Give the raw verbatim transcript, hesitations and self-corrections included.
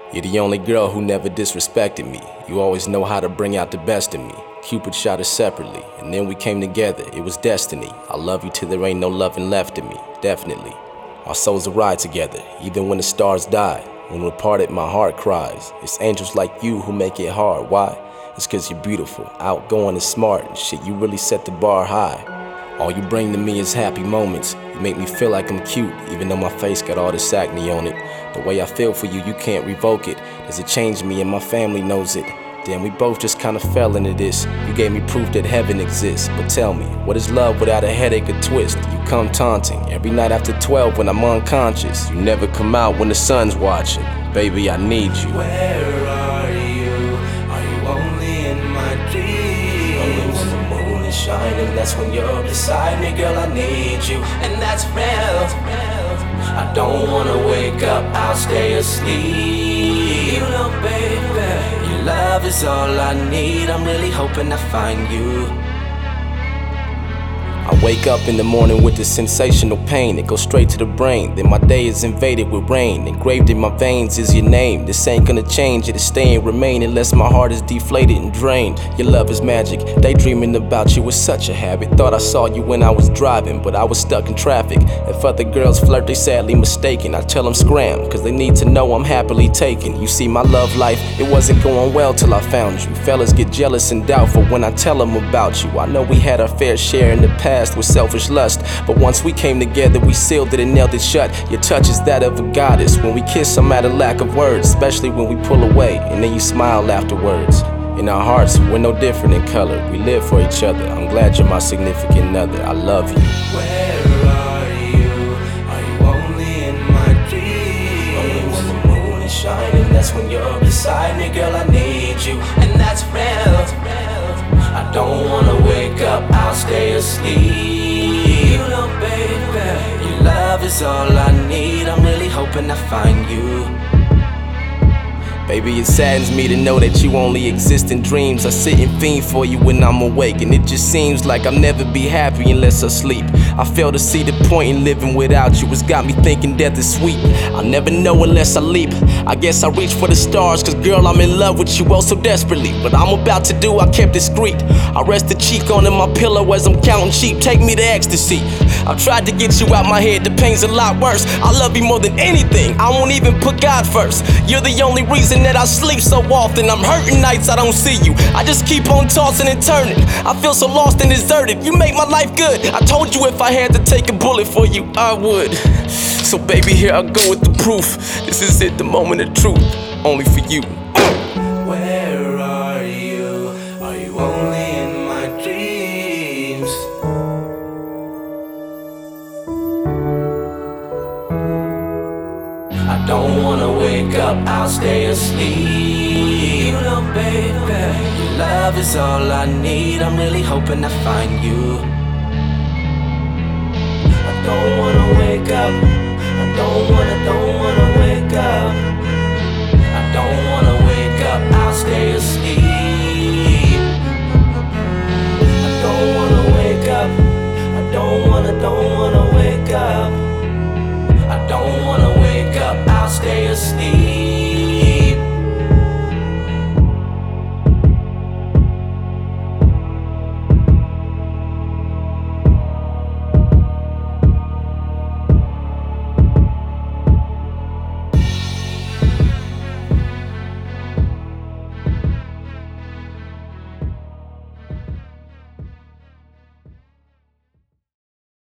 You're the only girl who never disrespected me. You always know how to bring out the best in me. Cupid shot us separately, and then we came together. It was destiny. I love you till there ain't no loving left in me. Definitely. Our souls will ride together, even when the stars die. When we're parted, my heart cries. It's angels like you who make it hard. Why? It's cause you're beautiful, outgoing and smart, and shit, you really set the bar high. All you bring to me is happy moments. You make me feel like I'm cute, even though my face got all this acne on it. The way I feel for you, you can't revoke it. Does it change me and my family knows it? Damn, we both just kinda fell into this. You gave me proof that heaven exists. But tell me, what is love without a headache or twist? You come taunting every night after twelve when I'm unconscious. You never come out when the sun's watching. Baby, I need you. Where are you? Are you only in my dreams? Only when the moon is shining, that's when you're beside me. Girl, I need you, and that's real. I don't wanna wake up, I'll stay asleep. You know, baby, your love is all I need. I'm really hoping I find you. I wake up in the morning with this sensational pain. It goes straight to the brain. Then my day is invaded with rain. Engraved in my veins is your name. This ain't gonna change, it'll stay and remain unless my heart is deflated and drained. Your love is magic. Daydreaming about you was such a habit. Thought I saw you when I was driving, but I was stuck in traffic. If other girls flirt, they sadly mistaken. I tell them scram, cause they need to know I'm happily taken. You see, my love life, it wasn't going well till I found you. Fellas get jealous and doubtful when I tell them about you. I know we had our fair share in the past with selfish lust, but once we came together, we sealed it and nailed it shut. Your touch is that of a goddess. When we kiss, I'm at a lack of words, especially when we pull away and then you smile afterwards. In our hearts, we're no different in color. We live for each other. I'm glad you're my significant other. I love you. Where are you? Are you only in my dreams? Only when the moon is shining, that's when you're beside me. Girl, I need you, and that's real. I don't wanna wake up, I'll stay asleep. You know, baby, your love is all I need. I'm really hoping I find you. Baby, it saddens me to know that you only exist in dreams. I sit and fiend for you when I'm awake, and it just seems like I'll never be happy unless I sleep. I fail to see the point in living without you. It's got me thinking death is sweet. I'll never know unless I leap. I guess I reach for the stars, cause girl, I'm in love with you oh so desperately. What I'm about to do, I kept discreet. I rest the cheek on in my pillow as I'm counting sheep. Take me to ecstasy. I've tried to get you out my head, the pain's a lot worse. I love you more than anything, I won't even put God first. You're the only reason that I sleep so often. I'm hurting nights I don't see you. I just keep on tossing and turning. I feel so lost and deserted. You make my life good. I told you if I had to take a bullet for you, I would. So baby, here I go with the proof. This is it, the moment of truth. Only for you. where are you? Are you only in my dreams? I don't wanna wake up, I'll stay asleep. You know, baby, your love is all I need. I'm really hoping I find you. I don't wanna wake up. I don't wanna, don't wanna wake up.